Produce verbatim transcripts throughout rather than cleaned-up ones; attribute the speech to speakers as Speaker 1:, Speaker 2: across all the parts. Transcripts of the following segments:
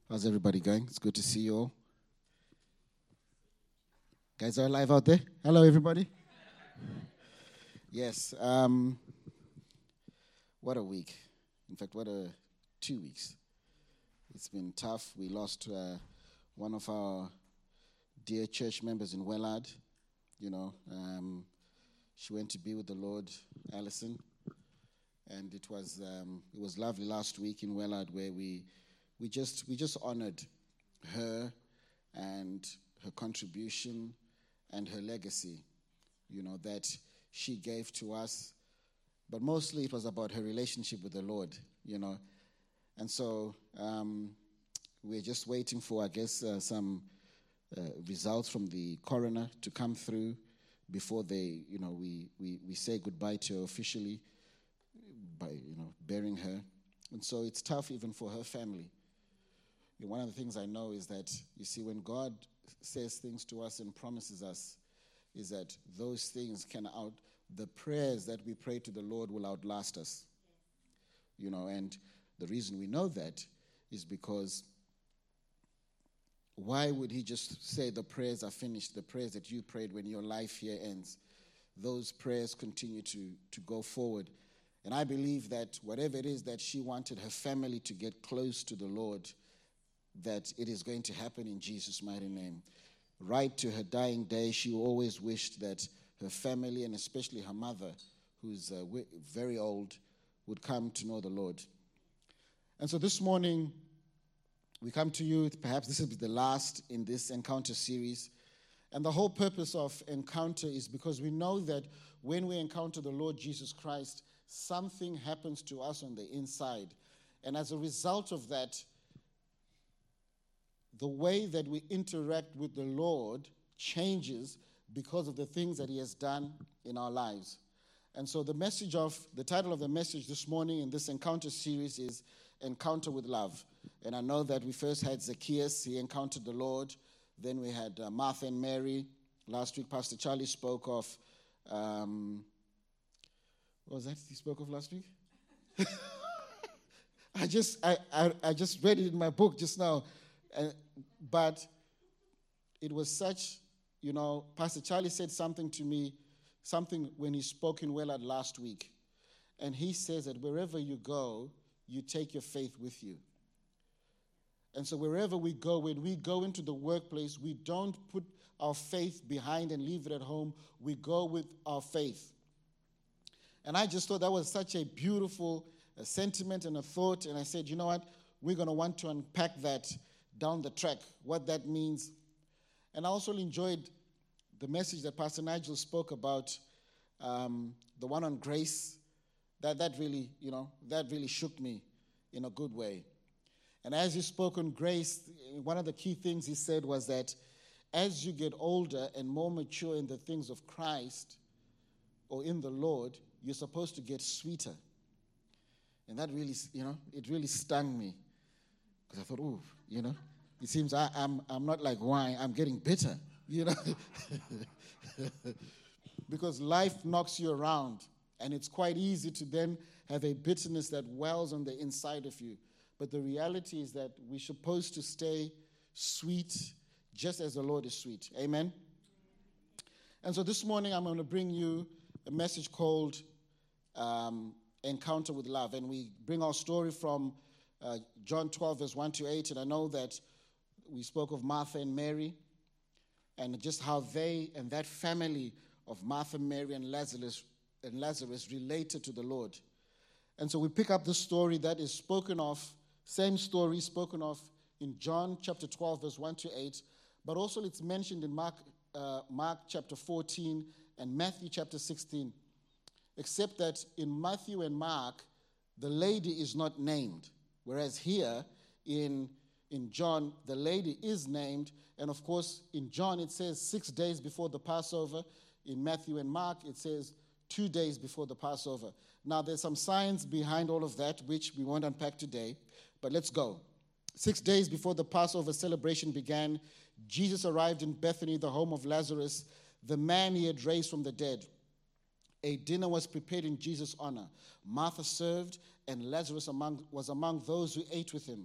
Speaker 1: How's everybody going? It's good to see you all. Guys are alive out there? Hello, everybody. Yes. Um, what a week. In fact, what a two weeks. It's been tough. We lost uh, one of our dear church members in Wellard. You know, um, she went to be with the Lord, Alison, and it was um, it was lovely last week in Wellard where we we just we just honored her and her contribution and her legacy, you know, that she gave to us. But mostly it was about her relationship with the Lord, you know. And so um, we're just waiting for, I guess, uh, some uh, results from the coroner to come through before they, you know, we, we, we say goodbye to her officially by, you know, burying her. And so it's tough even for her family. You know, one of the things I know is that, you see, when God says things to us and promises us, is that those things can out, the prayers that we pray to the Lord will outlast us. You know, and the reason we know that is because why would he just say the prayers are finished, the prayers that you prayed when your life here ends? Those prayers continue to, to go forward. And I believe that whatever it is that she wanted her family to get close to the Lord, that it is going to happen in Jesus' mighty name. Right to her dying day, she always wished that her family, and especially her mother, who's uh, very old, would come to know the Lord. And so this morning, we come to you, perhaps this is the last in this Encounter series. And the whole purpose of Encounter is because we know that when we encounter the Lord Jesus Christ, something happens to us on the inside. And as a result of that, the way that we interact with the Lord changes because of the things that he has done in our lives. And so the message of, the title of the message this morning in this Encounter series is Encounter with Love. And I know that we first had Zacchaeus, he encountered the Lord. Then we had uh, Martha and Mary. Last week, Pastor Charlie spoke of, um, what was that he spoke of last week? I just I, I, I just read it in my book just now. Uh, but it was such, you know, Pastor Charlie said something to me, something when he spoke in Wellard last week. And he says that wherever you go, you take your faith with you. And so wherever we go, when we go into the workplace, we don't put our faith behind and leave it at home. We go with our faith. And I just thought that was such a beautiful uh, sentiment and a thought. And I said, you know what? We're going to want to unpack that down the track, what that means. And I also enjoyed the message that Pastor Nigel spoke about, um, the one on grace. That that really, you know, that really shook me in a good way. And as he spoke on grace, one of the key things he said was that as you get older and more mature in the things of Christ or in the Lord, you're supposed to get sweeter. And that really, you know, it really stung me. Because I thought, oh, you know, it seems I, I'm I'm not like wine, I'm getting bitter, you know. Because life knocks you around, and it's quite easy to then have a bitterness that wells on the inside of you. But the reality is that we're supposed to stay sweet just as the Lord is sweet. Amen? And so this morning I'm going to bring you a message called um, Encounter with Love. And we bring our story from Uh, John twelve, verse one to eight, and I know that we spoke of Martha and Mary and just how they and that family of Martha, Mary, and Lazarus, and Lazarus related to the Lord. And so we pick up the story that is spoken of, same story spoken of in John chapter twelve, verse one to eight, but also it's mentioned in Mark, uh, Mark chapter fourteen and Matthew chapter sixteen, except that in Matthew and Mark, the lady is not named. Whereas here in, in John, the lady is named. And of course, in John, it says six days before the Passover. In Matthew and Mark, it says two days before the Passover. Now, there's some science behind all of that, which we won't unpack today. But let's go. Six days before the Passover celebration began, Jesus arrived in Bethany, the home of Lazarus, the man he had raised from the dead. A dinner was prepared in Jesus' honor. Martha served, and Lazarus among, was among those who ate with him.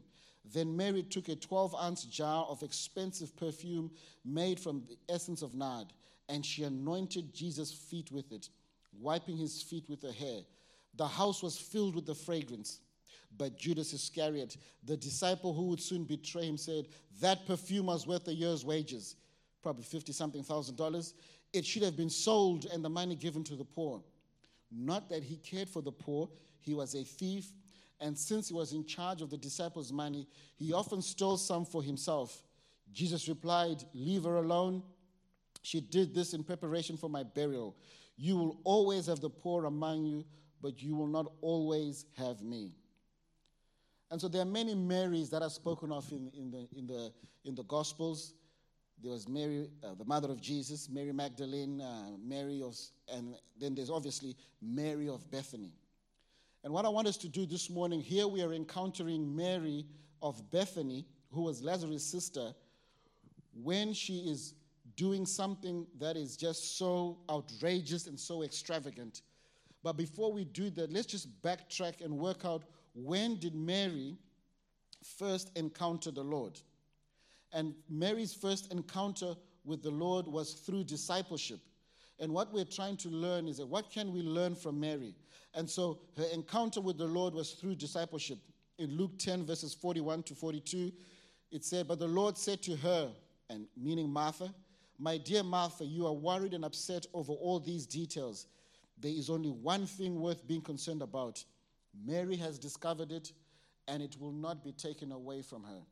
Speaker 1: Then Mary took a twelve-ounce jar of expensive perfume made from the essence of nard, and she anointed Jesus' feet with it, wiping his feet with her hair. The house was filled with the fragrance. But Judas Iscariot, the disciple who would soon betray him, said, "That perfume was worth a year's wages," probably fifty-something thousand dollars. "It should have been sold and the money given to the poor." Not that he cared for the poor, he was a thief, and since he was in charge of the disciples' money, he often stole some for himself. Jesus replied, "Leave her alone. She did this in preparation for my burial. You will always have the poor among you, but you will not always have me." And so there are many Marys that are spoken of in, in, the, in, the, in the Gospels. There was Mary, uh, the mother of Jesus, Mary Magdalene, uh, Mary of, and then there's obviously Mary of Bethany. And what I want us to do this morning, here we are encountering Mary of Bethany, who was Lazarus' sister, when she is doing something that is just so outrageous and so extravagant. But before we do that, let's just backtrack and work out, when did Mary first encounter the Lord? And Mary's first encounter with the Lord was through discipleship. And what we're trying to learn is that what can we learn from Mary? And so her encounter with the Lord was through discipleship. In Luke ten, verses forty-one to forty-two, it said, "But the Lord said to her," and meaning Martha, "My dear Martha, you are worried and upset over all these details. There is only one thing worth being concerned about. Mary has discovered it, and it will not be taken away from her."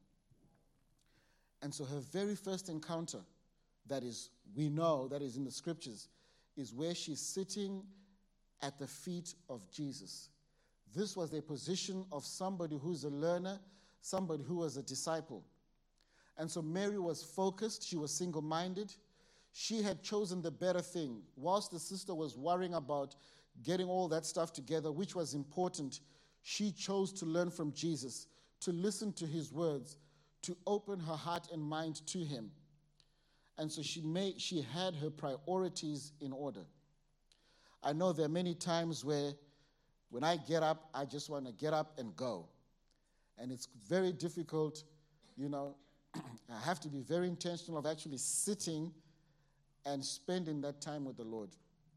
Speaker 1: And so her very first encounter, that is, we know, that is in the scriptures, is where she's sitting at the feet of Jesus. This was a position of somebody who's a learner, somebody who was a disciple. And so Mary was focused, she was single-minded. She had chosen the better thing. Whilst the sister was worrying about getting all that stuff together, which was important, she chose to learn from Jesus, to listen to his words, to open her heart and mind to him. And so she made, she had her priorities in order. I know there are many times where when I get up, I just want to get up and go. And it's very difficult, you know, I have to be very intentional of actually sitting and spending that time with the Lord.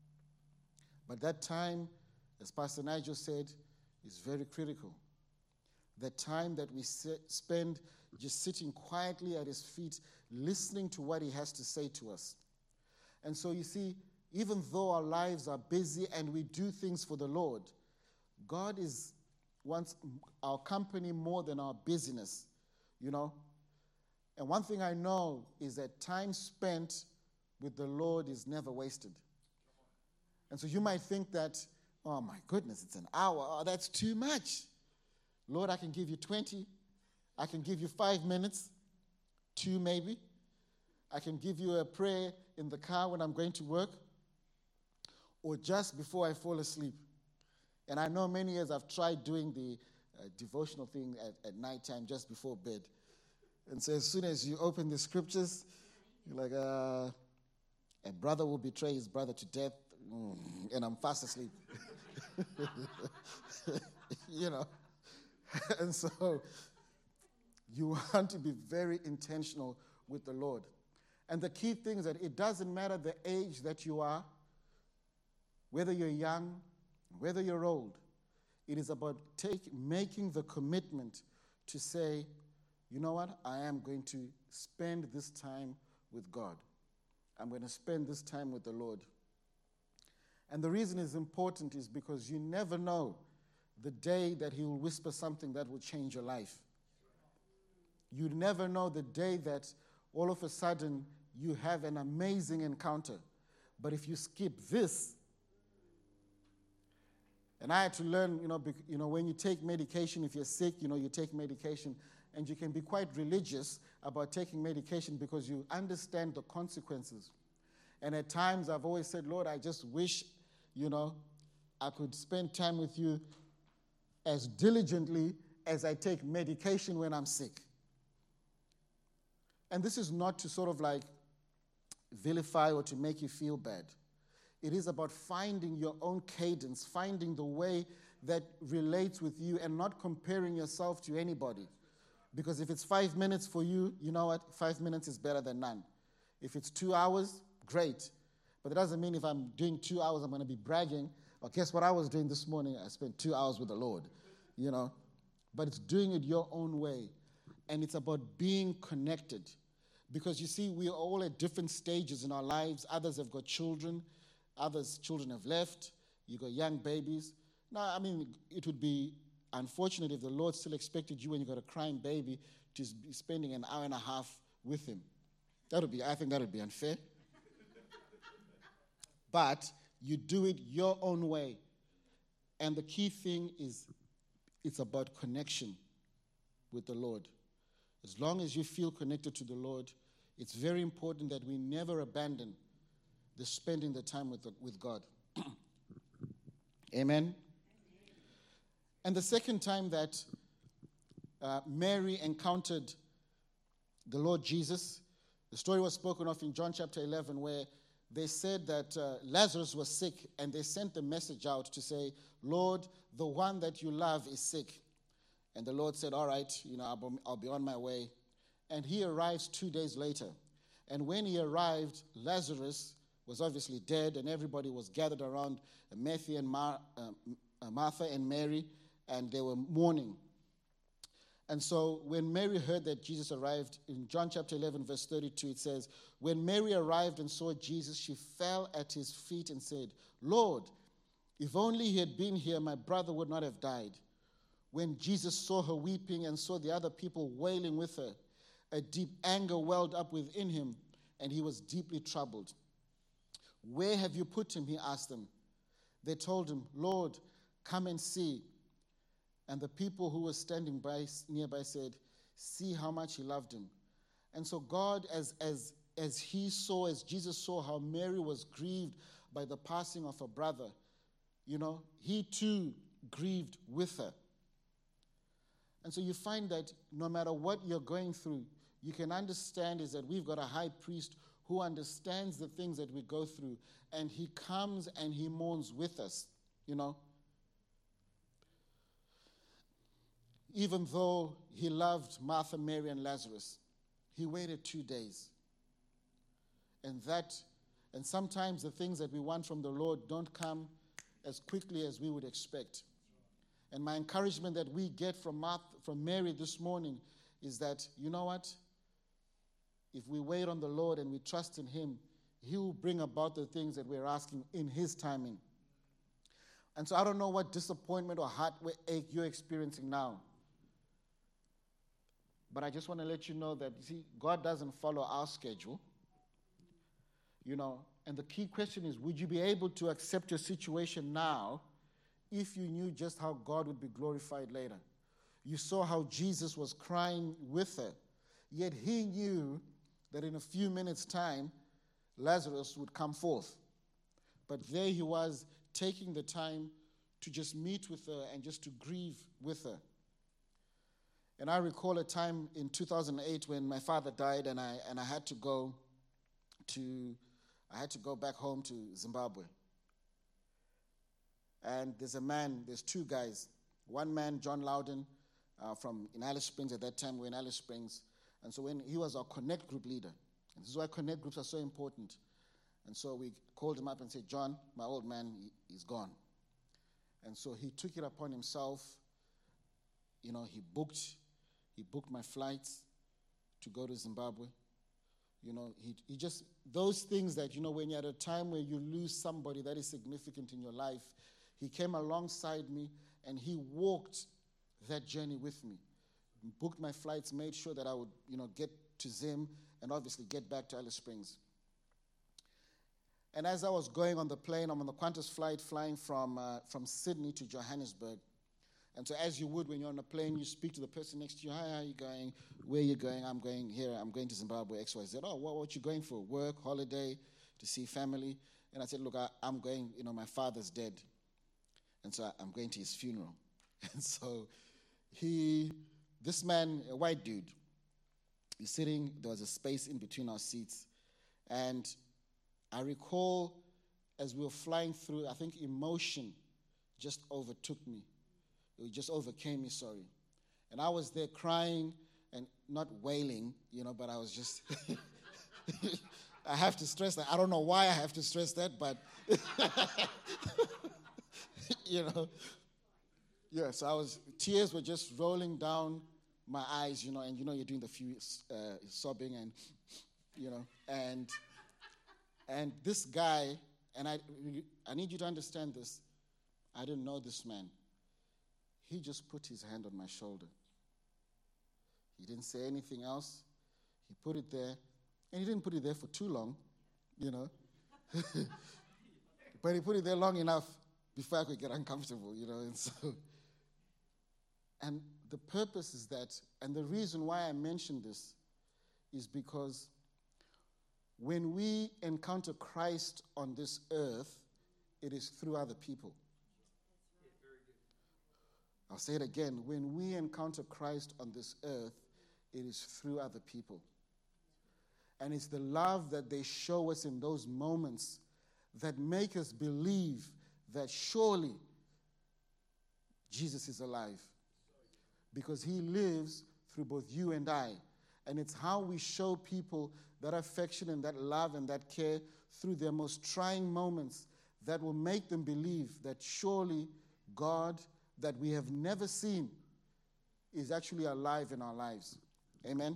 Speaker 1: But that time, as Pastor Nigel said, is very critical. The time that we sit, spend just sitting quietly at his feet, listening to what he has to say to us. And so you see, even though our lives are busy and we do things for the Lord, God is wants our company more than our busyness, you know. And one thing I know is that time spent with the Lord is never wasted. And so you might think that, oh my goodness, it's an hour. Oh, that's too much. Lord, I can give you twenty. I can give you five minutes, two maybe. I can give you a prayer in the car when I'm going to work, or just before I fall asleep. And I know many years I've tried doing the uh, devotional thing at, at nighttime just before bed. And so as soon as you open the scriptures, you're like, uh, a brother will betray his brother to death, mm, and I'm fast asleep. You know. And so you want to be very intentional with the Lord. And the key thing is that it doesn't matter the age that you are, whether you're young, whether you're old. It is about take, making the commitment to say, you know what, I am going to spend this time with God. I'm going to spend this time with the Lord. And the reason it's important is because you never know the day that he will whisper something that will change your life. You never know the day that all of a sudden you have an amazing encounter. But if you skip this, and I had to learn, you know, you know, when you take medication, if you're sick, you know, you take medication, and you can be quite religious about taking medication because you understand the consequences. And at times I've always said, Lord, I just wish, you know, I could spend time with you as diligently as I take medication when I'm sick. And this is not to sort of like vilify or to make you feel bad. It is about finding your own cadence, finding the way that relates with you and not comparing yourself to anybody. Because if it's five minutes for you, you know what? Five minutes is better than none. If it's two hours, great. But it doesn't mean if I'm doing two hours, I'm going to be bragging. Well, guess what I was doing this morning? I spent two hours with the Lord, you know. But it's doing it your own way. And it's about being connected. Because you see, we are all at different stages in our lives. Others have got children. Others, children have left. You got young babies. No, I mean, it would be unfortunate if the Lord still expected you when you got a crying baby to be spending an hour and a half with him. That would be, I think that would be unfair. But you do it your own way. And the key thing is it's about connection with the Lord. As long as you feel connected to the Lord, it's very important that we never abandon the spending the time with, the, with God. Amen? And the second time that uh, Mary encountered the Lord Jesus, the story was spoken of in John chapter eleven, where they said that uh, Lazarus was sick, and they sent the message out to say, Lord, the one that you love is sick. And the Lord said, all right, you know, I'll, I'll be on my way. And he arrives two days later. And when he arrived, Lazarus was obviously dead, and everybody was gathered around Matthew and Mar- uh, Martha and Mary, and they were mourning. And so when Mary heard that Jesus arrived, in John chapter eleven, verse thirty-two, it says, when Mary arrived and saw Jesus, she fell at his feet and said, Lord, if only he had been here, my brother would not have died. When Jesus saw her weeping and saw the other people wailing with her, a deep anger welled up within him, and he was deeply troubled. Where have you put him? He asked them. They told him, Lord, come and see. And the people who were standing by nearby said, see how much he loved him. And so God, as, as, as he saw, as Jesus saw how Mary was grieved by the passing of her brother, you know, he too grieved with her. And so you find that no matter what you're going through, you can understand is that we've got a high priest who understands the things that we go through, and he comes and he mourns with us, you know. Even though he loved Martha, Mary, and Lazarus, he waited two days. And that, and sometimes the things that we want from the Lord don't come as quickly as we would expect. And my encouragement that we get from Martha, from Mary this morning is that, you know what? If we wait on the Lord and we trust in him, he will bring about the things that we're asking in his timing. And so I don't know what disappointment or heartache you're experiencing now. But I just want to let you know that, you see, God doesn't follow our schedule. You know, and the key question is, would you be able to accept your situation now if you knew just how God would be glorified later? You saw how Jesus was crying with her, yet he knew that in a few minutes' time, Lazarus would come forth. But there he was, taking the time to just meet with her and just to grieve with her. And I recall a time in two thousand eight when my father died, and I and I had to go to I had to go back home to Zimbabwe. And there's a man, there's two guys. One man, John Loudon, uh, from in Alice Springs at that time. We're in Alice Springs, and so when he was our Connect group leader, and this is why Connect groups are so important. And so we called him up and said, John, my old man, he, he's gone. And so he took it upon himself. You know, he booked. He booked my flights to go to Zimbabwe. You know, he, he just, those things that, you know, when you're at a time where you lose somebody that is significant in your life, he came alongside me and he walked that journey with me. Booked my flights, made sure that I would, you know, get to Zim and obviously get back to Alice Springs. And as I was going on the plane, I'm on the Qantas flight flying from, uh, from Sydney to Johannesburg. And so as you would when you're on a plane, you speak to the person next to you. Hi, how are you going? Where are you going? I'm going here. I'm going to Zimbabwe, X Y Z. Oh, what, what you going for? Work, holiday, to see family? And I said, look, I, I'm going, you know, my father's dead. And so I'm going to his funeral. And so he, this man, a white dude, he's sitting, there was a space in between our seats. And I recall as we were flying through, I think emotion just overtook me. It just overcame me, sorry. And I was there crying, and not wailing, you know, but I was just, I have to stress that. I don't know why I have to stress that, but, you know. Yeah, so I was, tears were just rolling down my eyes, you know, and you know you're doing the few uh, sobbing and, you know, and and this guy, and I, I need you to understand this, I didn't know this man. He just put his hand on my shoulder. He didn't say anything else. He put it there, and he didn't put it there for too long, you know. But he put it there long enough before I could get uncomfortable, you know, and so... And the purpose is that, and the reason why I mention this is because when we encounter Christ on this earth, it is through other people. I'll say it again. When we encounter Christ on this earth, it is through other people. And it's the love that they show us in those moments that make us believe that surely Jesus is alive. Because he lives through both you and I. And it's how we show people that affection and that love and that care through their most trying moments that will make them believe that surely God that we have never seen is actually alive in our lives. Amen?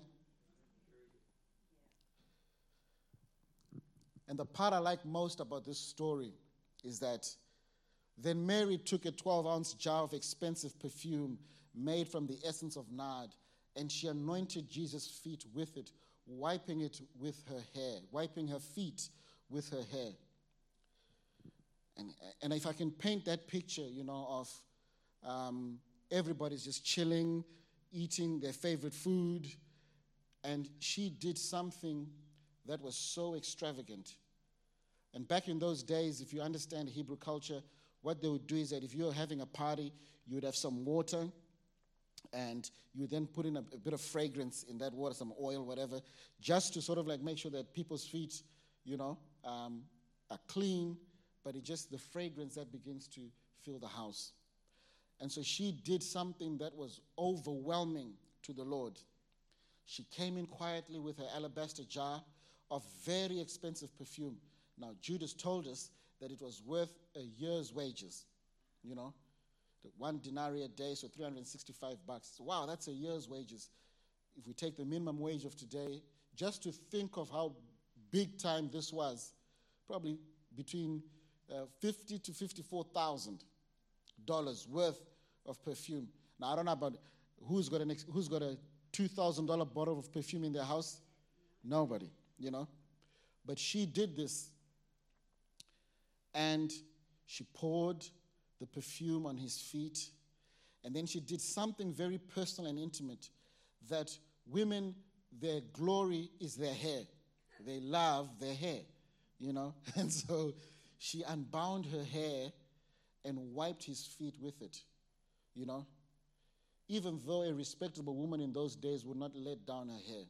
Speaker 1: And the part I like most about this story is that then Mary took a twelve-ounce jar of expensive perfume made from the essence of nard, and she anointed Jesus' feet with it, wiping it with her hair, wiping her feet with her hair. And, and if I can paint that picture, you know, of um, everybody's just chilling, eating their favorite food, and she did something that was so extravagant. And back in those days, if you understand Hebrew culture, what they would do is that if you're having a party, you would have some water, and you would then put in a, a bit of fragrance in that water, some oil, whatever, just to sort of like make sure that people's feet, you know, um, are clean, but it's just the fragrance that begins to fill the house. And so she did something that was overwhelming to the Lord. She came in quietly with her alabaster jar of very expensive perfume. Now, Judas told us that it was worth a year's wages, you know, the one denarii a day, so three hundred sixty-five bucks. So, wow, that's a year's wages. If we take the minimum wage of today, just to think of how big time this was, probably between uh, fifty to fifty-four thousand dollars worth of perfume. Now, I don't know about who's got an ex- who's got a two thousand dollars bottle of perfume in their house. Nobody, you know. But she did this, and she poured the perfume on his feet, and then she did something very personal and intimate that women, their glory is their hair. They love their hair, you know. And so she unbound her hair and wiped his feet with it, you know. Even though a respectable woman in those days would not let down her hair.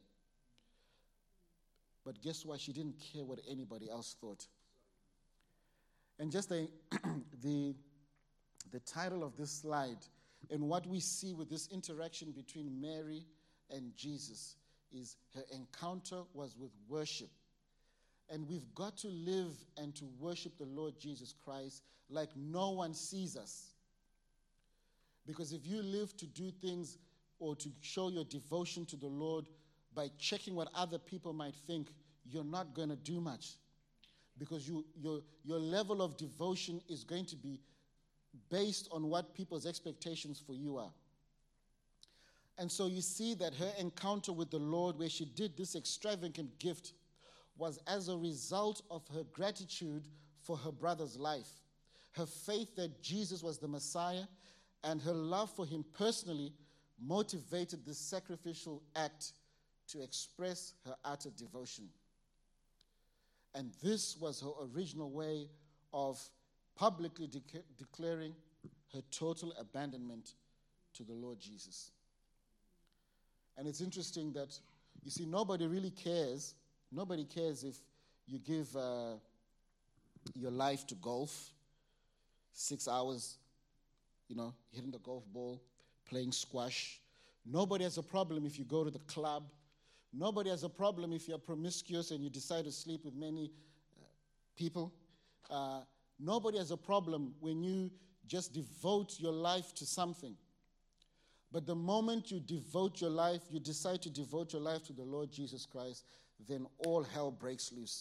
Speaker 1: But guess what? She didn't care what anybody else thought. And just the, the, the title of this slide and what we see with this interaction between Mary and Jesus is her encounter was with worship. And we've got to live and to worship the Lord Jesus Christ like no one sees us. Because if you live to do things or to show your devotion to the Lord by checking what other people might think, you're not going to do much. Because you, your, your level of devotion is going to be based on what people's expectations for you are. And so you see that her encounter with the Lord, where she did this extravagant gift, was as a result of her gratitude for her brother's life, her faith that Jesus was the Messiah, and her love for him personally motivated this sacrificial act to express her utter devotion. And this was her original way of publicly de- declaring her total abandonment to the Lord Jesus. And it's interesting that, you see, nobody really cares. Nobody cares if you give uh, your life to golf, six hours, you know, hitting the golf ball, playing squash. Nobody has a problem if you go to the club. Nobody has a problem if you're promiscuous and you decide to sleep with many uh, people. Uh, nobody has a problem when you just devote your life to something. But the moment you devote your life, you decide to devote your life to the Lord Jesus Christ, then all hell breaks loose.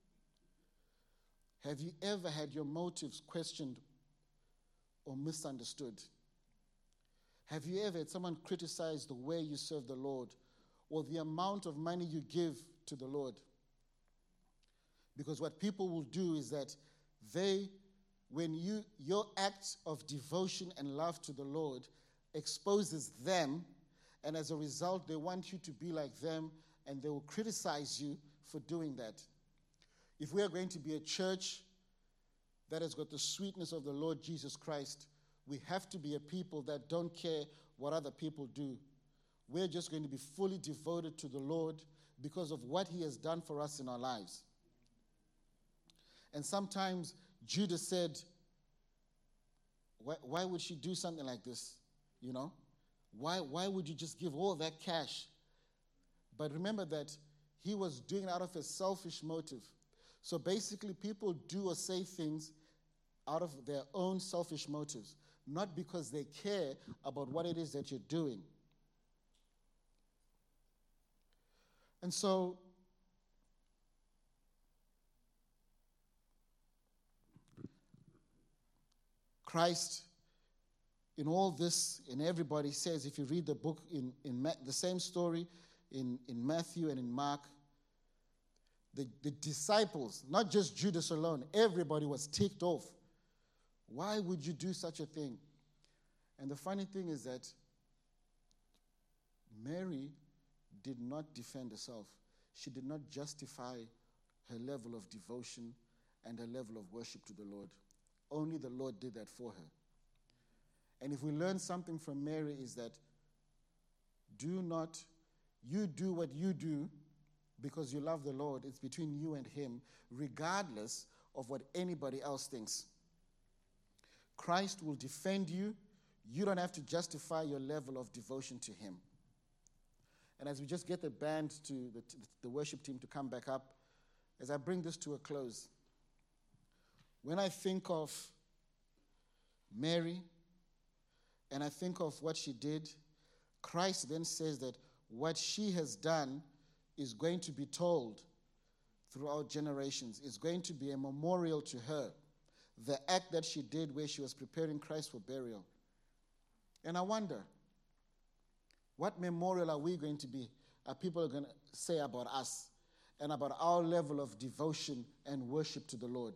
Speaker 1: Have you ever had your motives questioned or misunderstood? Have you ever had someone criticize the way you serve the Lord or the amount of money you give to the Lord? Because what people will do is that they, when you your act of devotion and love to the Lord exposes them, and as a result, they want you to be like them, and they will criticize you for doing that. If we are going to be a church that has got the sweetness of the Lord Jesus Christ, we have to be a people that don't care what other people do. We're just going to be fully devoted to the Lord because of what he has done for us in our lives. And sometimes Judas said, why, why would she do something like this? You know, why, why would you just give all that cash? But remember that he was doing it out of a selfish motive. So basically, people do or say things out of their own selfish motives, not because they care about what it is that you're doing. And so, Christ, in all this, in everybody says, if you read the book, in, in Ma- the same story in, in Matthew and in Mark, the, the disciples, not just Judas alone, everybody was ticked off. Why would you do such a thing? And the funny thing is that Mary did not defend herself. She did not justify her level of devotion and her level of worship to the Lord. Only the Lord did that for her. And if we learn something from Mary is that do not, you do what you do because you love the Lord. It's between you and him, regardless of what anybody else thinks. Christ will defend you. You don't have to justify your level of devotion to him. And as we just get the band to the, the worship team to come back up, as I bring this to a close, when I think of Mary and I think of what she did, Christ then says that what she has done is going to be told throughout generations. It's going to be a memorial to her. The act that she did where she was preparing Christ for burial. And I wonder, what memorial are we going to be, are people going to say about us and about our level of devotion and worship to the Lord?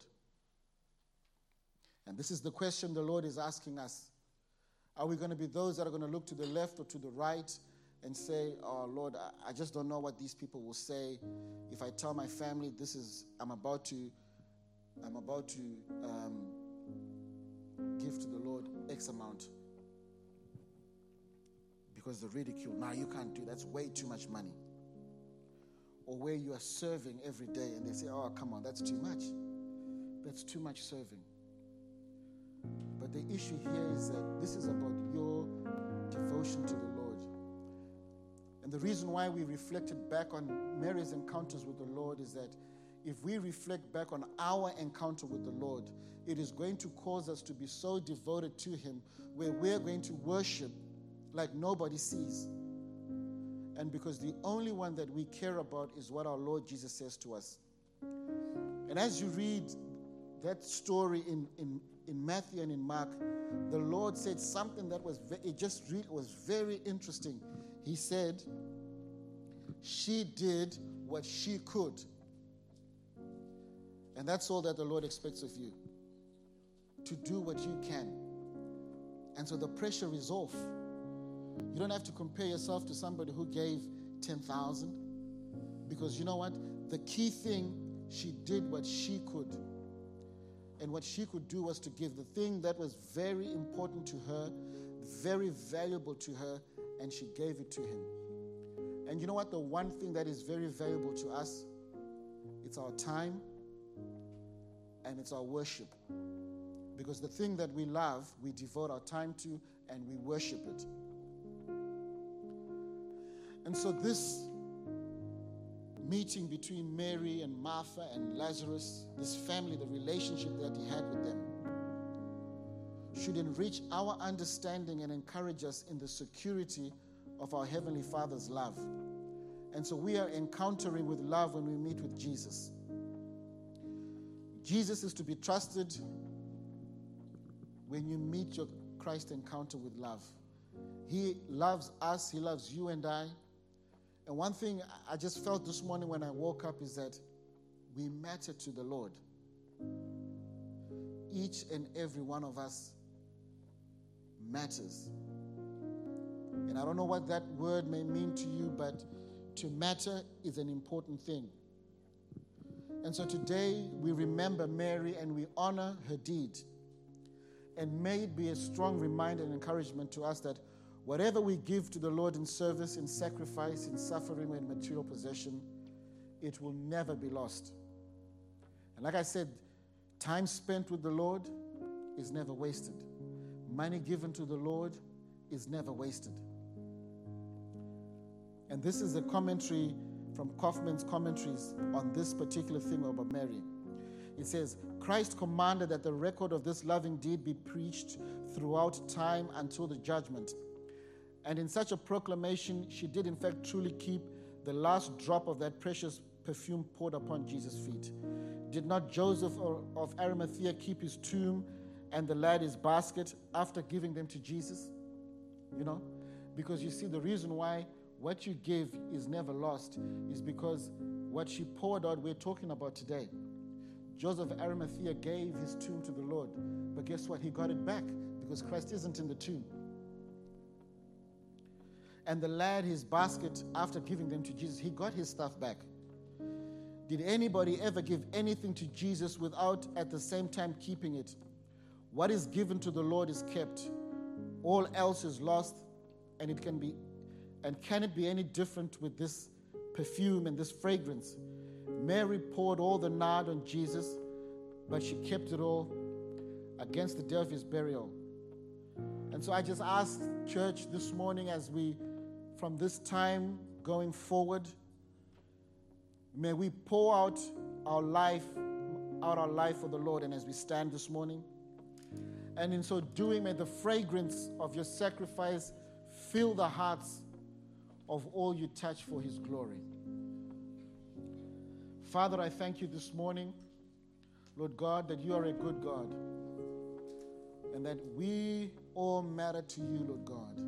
Speaker 1: And this is the question the Lord is asking us. Are we going to be those that are going to look to the left or to the right and say, oh, Lord, I, I just don't know what these people will say. If I tell my family this is, I'm about to, I'm about to um, give to the Lord X amount. Because the ridicule, now you can't do, that's way too much money. Or where you are serving every day and they say, oh, come on, that's too much. That's too much serving. But the issue here is that this is about your devotion to the Lord. And the reason why we reflected back on Mary's encounters with the Lord is that if we reflect back on our encounter with the Lord, it is going to cause us to be so devoted to him where we're going to worship like nobody sees. And because the only one that we care about is what our Lord Jesus says to us. And as you read that story in, in, in Matthew and in Mark, the Lord said something that was, ve- it just really was very interesting. He said, she did what she could. And that's all that the Lord expects of you, to do what you can. And so the pressure is off. You don't have to compare yourself to somebody who gave ten thousand, because you know what? The key thing, she did what she could. And what she could do was to give the thing that was very important to her, very valuable to her, and she gave it to him. And you know what? The one thing that is very valuable to us, it's our time and it's our worship. Because the thing that we love, we devote our time to and we worship it. And so this meeting between Mary and Martha and Lazarus, this family, the relationship that he had with them, should enrich our understanding and encourage us in the security of our Heavenly Father's love. And so we are encountering with love when we meet with Jesus. Jesus is to be trusted when you meet your Christ encounter with love. He loves us, he loves you and I. And one thing I just felt this morning when I woke up is that we matter to the Lord. Each and every one of us matters. And I don't know what that word may mean to you, but to matter is an important thing. And so today we remember Mary and we honor her deed. And may it be a strong reminder and encouragement to us that whatever we give to the Lord in service, in sacrifice, in suffering, or in material possession, it will never be lost. And like I said, time spent with the Lord is never wasted. Money given to the Lord is never wasted. And this is a commentary from Kaufman's commentaries on this particular thing about Mary. It says, Christ commanded that the record of this loving deed be preached throughout time until the judgment. And in such a proclamation, she did in fact truly keep the last drop of that precious perfume poured upon Jesus' feet. Did not Joseph of Arimathea keep his tomb and the lad his basket after giving them to Jesus? You know, because you see, the reason why what you give is never lost is because what she poured out, we're talking about today. Joseph of Arimathea gave his tomb to the Lord, but guess what? He got it back because Christ isn't in the tomb. And the lad, his basket, after giving them to Jesus, he got his stuff back. Did anybody ever give anything to Jesus without at the same time keeping it? What is given to the Lord is kept. All else is lost, and it can be, and can it be any different with this perfume and this fragrance? Mary poured all the nard on Jesus, but she kept it all against the day of his burial. And so I just asked church this morning, as we, from this time going forward, may we pour out our life, out our life for the Lord. And as we stand this morning, and in so doing, may the fragrance of your sacrifice fill the hearts of all you touch for his glory. Father, I thank you this morning, Lord God, that you are a good God and that we all matter to you, Lord God.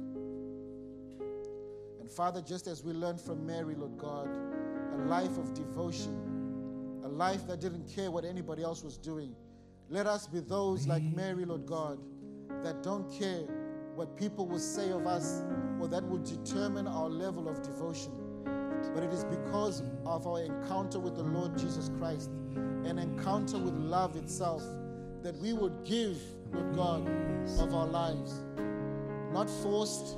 Speaker 1: And Father, just as we learned from Mary, Lord God, a life of devotion, a life that didn't care what anybody else was doing. Let us be those like Mary, Lord God, that don't care what people will say of us or that will determine our level of devotion. But it is because of our encounter with the Lord Jesus Christ, an encounter with love itself, that we would give, Lord God, of our lives. Not forced,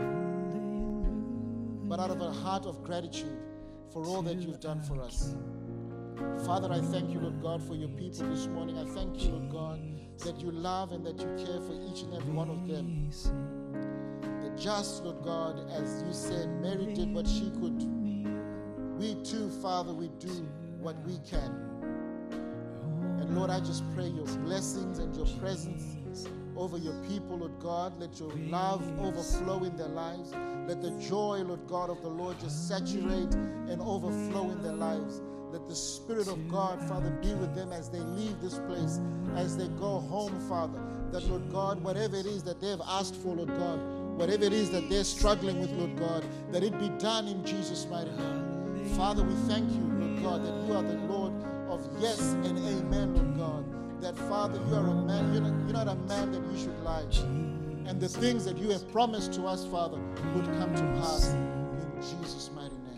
Speaker 1: but out of a heart of gratitude for all that you've done for us. Father, I thank you, Lord God, for your people this morning. I thank you, Lord God, that you love and that you care for each and every one of them. That just, Lord God, as you said, Mary did what she could. We too, Father, we do what we can. And Lord, I just pray your blessings and your presence over your people, Lord God. Let your love overflow in their lives. Let the joy, Lord God, of the Lord just saturate and overflow in their lives. Let the Spirit of God, Father, be with them as they leave this place, as they go home, Father. That, Lord God, whatever it is that they've asked for, Lord God, whatever it is that they're struggling with, Lord God, that it be done in Jesus' mighty name. Father, we thank you, Lord God, that you are the Lord of yes and amen, Lord God. That, Father, you are a man, you're not, you're not a man that you should lie. And the things that you have promised to us, Father, would come to pass in Jesus' mighty name.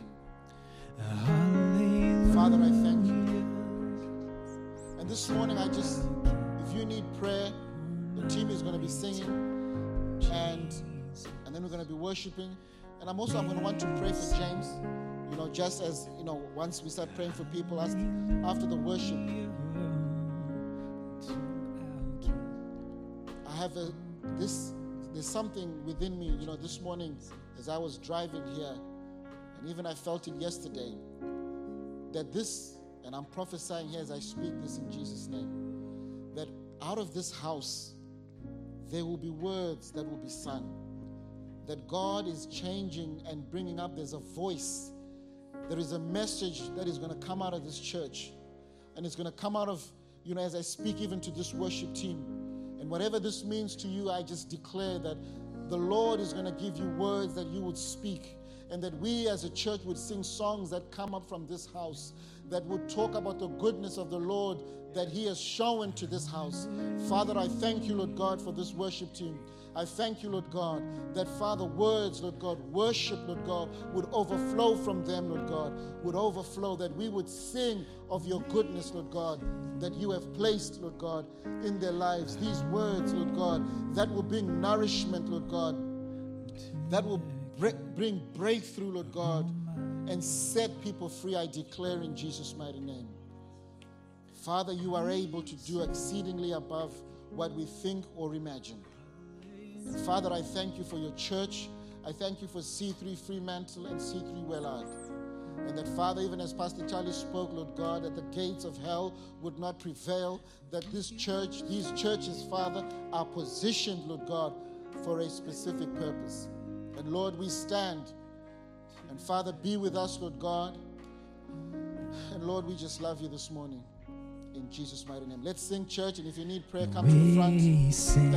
Speaker 1: Father, I thank you. And this morning, I just, if you need prayer, the team is going to be singing, and and then we're going to be worshiping. And I'm also, I'm going to want to pray for James. You know, just as, you know, once we start praying for people after the worship, I have a, this, there's something within me, you know, this morning as I was driving here, And even I felt it yesterday, that this, and I'm prophesying here as I speak this in Jesus' name, that out of this house, there will be words that will be sung. That God is changing and bringing up, there's a voice. There is a message that is going to come out of this church. And it's going to come out of, you know, as I speak even to this worship team. And whatever this means to you, I just declare that the Lord is going to give you words that you would speak. And that we as a church would sing songs that come up from this house, that would talk about the goodness of the Lord that He has shown to this house. Father, I thank you, Lord God, for this worship team. I thank you, Lord God, that, Father, words, Lord God, worship, Lord God, would overflow from them, Lord God, would overflow, that we would sing of your goodness, Lord God, that you have placed, Lord God, in their lives. These words, Lord God, that will bring nourishment, Lord God, that will bring breakthrough, Lord God, and set people free, I declare in Jesus' mighty name. Father, you are able to do exceedingly above what we think or imagine. And Father, I thank you for your church. I thank you for C three Fremantle and C three Wellard. And that, Father, even as Pastor Charlie spoke, Lord God, that the gates of hell would not prevail, that this church, these churches, Father, are positioned, Lord God, for a specific purpose. And Lord, we stand. And Father, be with us, Lord God. And Lord, we just love you this morning. In Jesus' mighty name. Let's sing, church. And if you need prayer, come to the front.